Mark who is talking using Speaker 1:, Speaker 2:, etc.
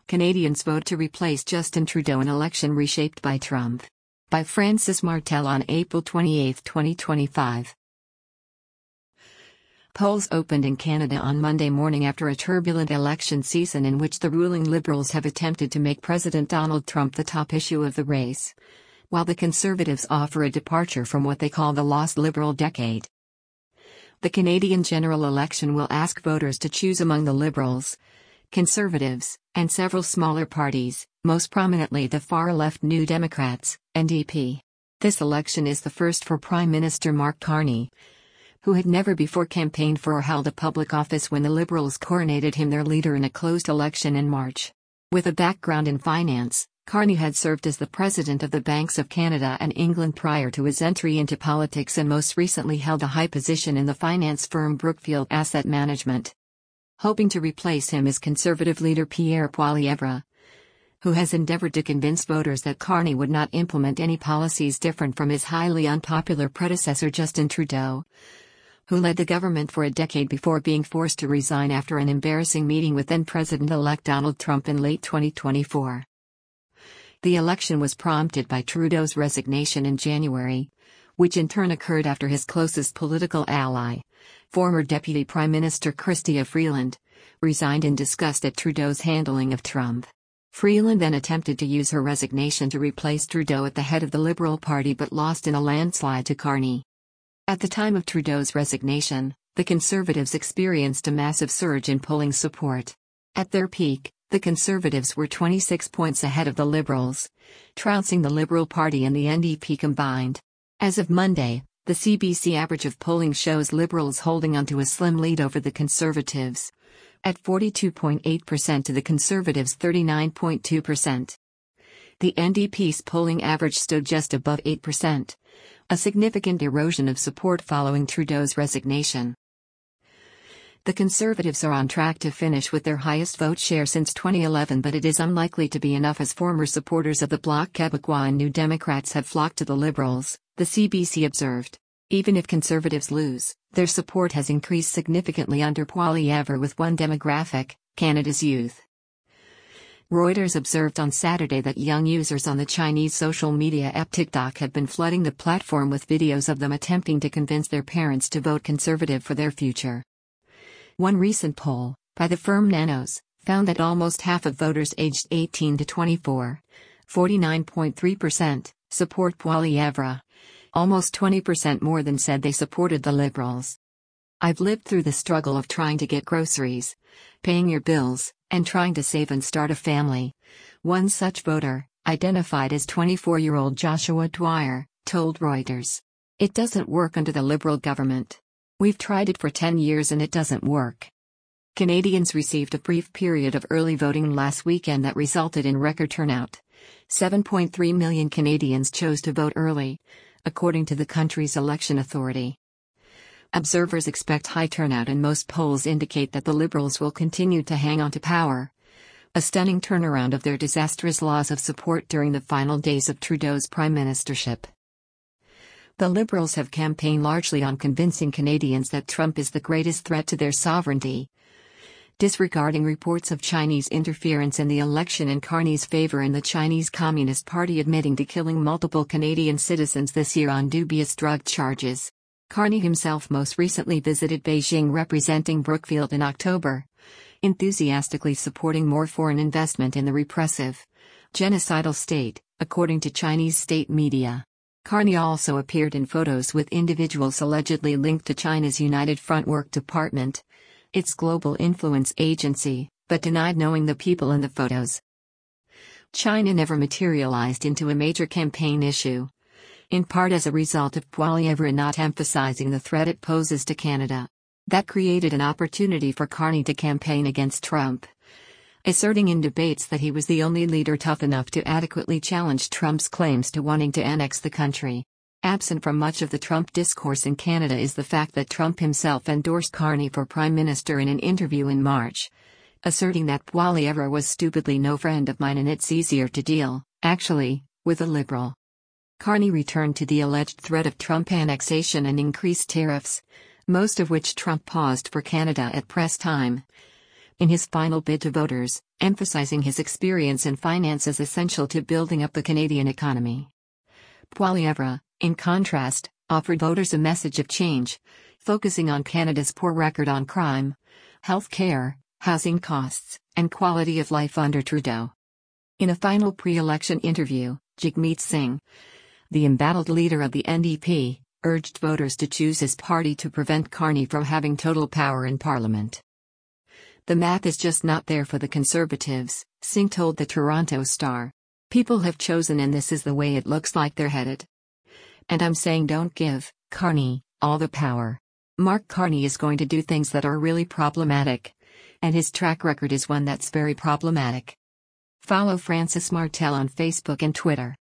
Speaker 1: Canadians vote to replace Justin Trudeau in election reshaped by Trump. By Francis Martel on April 28, 2025. Polls opened in Canada on Monday morning after a turbulent election season in which the ruling Liberals have attempted to make President Donald Trump the top issue of the race, while the Conservatives offer a departure from what they call the lost Liberal decade. The Canadian general election will ask voters to choose among the Liberals, Conservatives, and several smaller parties, most prominently the far-left New Democrats, NDP. This election is the first for Prime Minister Mark Carney, who had never before campaigned for or held a public office when the Liberals coronated him their leader in a closed election in March. With a background in finance, Carney had served as the president of the Banks of Canada and England prior to his entry into politics and most recently held a high position in the finance firm Brookfield Asset Management. Hoping to replace him is Conservative leader Pierre Poilievre, who has endeavored to convince voters that Carney would not implement any policies different from his highly unpopular predecessor Justin Trudeau, who led the government for a decade before being forced to resign after an embarrassing meeting with then-President-elect Donald Trump in late 2024. The election was prompted by Trudeau's resignation in January, which in turn occurred after his closest political ally, former Deputy Prime Minister Chrystia Freeland, resigned in disgust at Trudeau's handling of Trump. Freeland then attempted to use her resignation to replace Trudeau at the head of the Liberal Party but lost in a landslide to Carney. At the time of Trudeau's resignation, the Conservatives experienced a massive surge in polling support. At their peak, the Conservatives were 26 points ahead of the Liberals, trouncing the Liberal Party and the NDP combined. As of Monday, the CBC average of polling shows Liberals holding onto a slim lead over the Conservatives, at 42.8% to the Conservatives' 39.2%. The NDP's polling average stood just above 8%, a significant erosion of support following Trudeau's resignation. The Conservatives are on track to finish with their highest vote share since 2011, but it is unlikely to be enough as former supporters of the Bloc Québécois and New Democrats have flocked to the Liberals, the CBC observed. Even if Conservatives lose, their support has increased significantly under Poilievre with one demographic, Canada's youth. Reuters observed on Saturday that young users on the Chinese social media app TikTok have been flooding the platform with videos of them attempting to convince their parents to vote Conservative for their future. One recent poll, by the firm Nanos, found that almost half of voters aged 18 to 24, 49.3%, support Poilievre. Almost 20% more than said they supported the Liberals. I've lived through the struggle of trying to get groceries, paying your bills, and trying to save and start a family. One such voter, identified as 24-year-old Joshua Dwyer, told Reuters. It doesn't work under the Liberal government. We've tried it for 10 years and it doesn't work. Canadians received a brief period of early voting last weekend that resulted in record turnout. 7.3 million Canadians chose to vote early, according to the country's election authority. Observers expect high turnout and most polls indicate that the Liberals will continue to hang on to power. A stunning turnaround of their disastrous loss of support during the final days of Trudeau's prime ministership. The Liberals have campaigned largely on convincing Canadians that Trump is the greatest threat to their sovereignty, disregarding reports of Chinese interference in the election in Carney's favor and the Chinese Communist Party admitting to killing multiple Canadian citizens this year on dubious drug charges. Carney himself most recently visited Beijing representing Brookfield in October, enthusiastically supporting more foreign investment in the repressive, genocidal state, according to Chinese state media. Carney also appeared in photos with individuals allegedly linked to China's United Front Work Department, its global influence agency, but denied knowing the people in the photos. China never materialized into a major campaign issue, in part as a result of Poilievre not emphasizing the threat it poses to Canada. That created an opportunity for Carney to campaign against Trump, asserting in debates that he was the only leader tough enough to adequately challenge Trump's claims to wanting to annex the country. Absent from much of the Trump discourse in Canada is the fact that Trump himself endorsed Carney for Prime Minister in an interview in March, asserting that Poilievre was stupidly no friend of mine and it's easier to deal, actually, with a Liberal. Carney returned to the alleged threat of Trump annexation and increased tariffs, most of which Trump paused for Canada at press time. In his final bid to voters, emphasizing his experience in finance as essential to building up the Canadian economy. Poilievre, in contrast, offered voters a message of change, focusing on Canada's poor record on crime, health care, housing costs, and quality of life under Trudeau. In a final pre-election interview, Jagmeet Singh, the embattled leader of the NDP, urged voters to choose his party to prevent Carney from having total power in Parliament. "The math is just not there for the Conservatives," Singh told the Toronto Star. "People have chosen and this is the way it looks like they're headed. And I'm saying don't give Carney all the power. Mark Carney is going to do things that are really problematic. And his track record is one that's very problematic." Follow Francis Martel on Facebook and Twitter.